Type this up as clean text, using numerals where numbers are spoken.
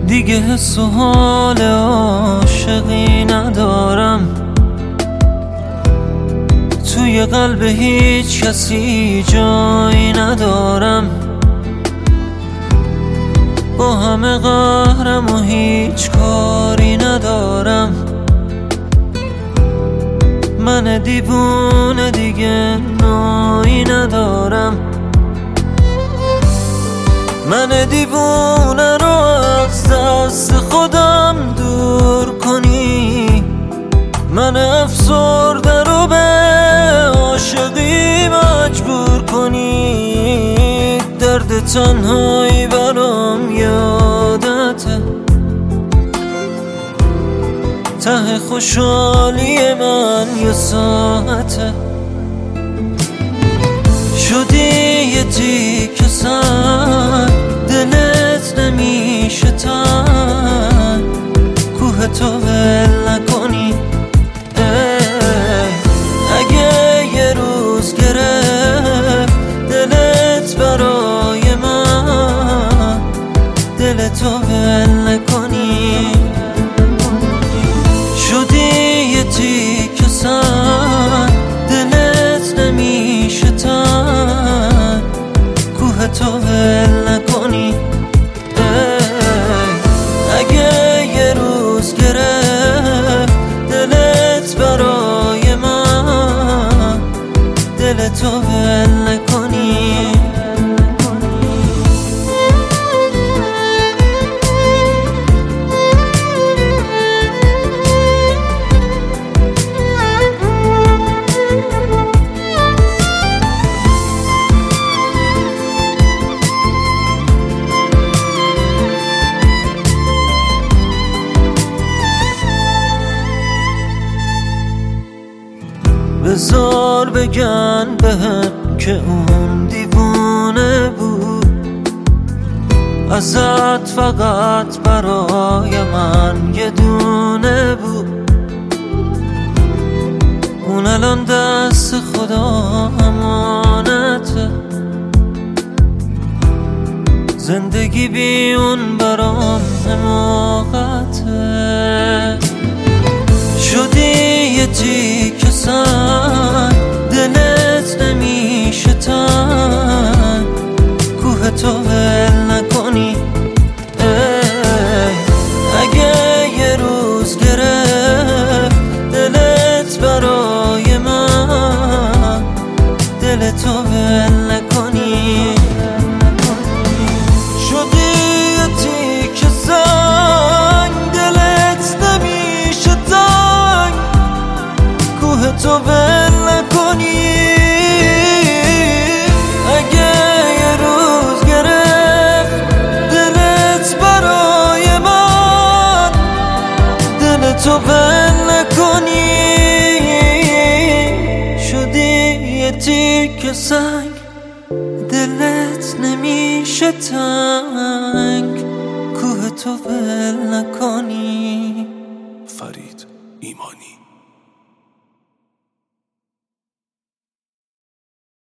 دیگه حس و حال عاشقی ندارم، توی قلب هیچ کسی جایی ندارم. با همه قهرم و هیچ کاری ندارم. من دیوونه دیگه نایی ندارم. من دیوونه رو از دست خودم دور کنی، من افسرده رو به عاشقی مجبور کنی. درد تنهایی برام یادته، ته خوشحالی من یه ساعته. شدی یه تیکه سنگ، دلت نمیشه تنگ، کوه تو ول نکنی. اگه یه روز گرفت دلت برای من، دلتو ول نکنی. شدی یه تیکه سنگ، دلت نمیشه تنگ، کوه تو ول نکنی. اگه یه روز گرفت دلت برای من، دلتو ول نکنی. بذار بگن بهم که اون دیوونه بود، ازت فقط برای من یه دونه بود. اون الان دست خدا امانته، زندگی بی اون برام حماقته. شدی یه تیکه سنگ، دلت نمیشه تنگ، کوه تو ول نکنی. اگه یه روز گرفت دلت برای من، دلتو ول نکنی. شدی یه تیکه سنگ، دلت نمیشه تنگ، کوه تو ول نکنی. اگه یه روز گرفت دلت برای من، دلتو ول نکنی. شدی یه تیکه سنگ، دلت نمیشه تنگ، کوه تو ول نکنی.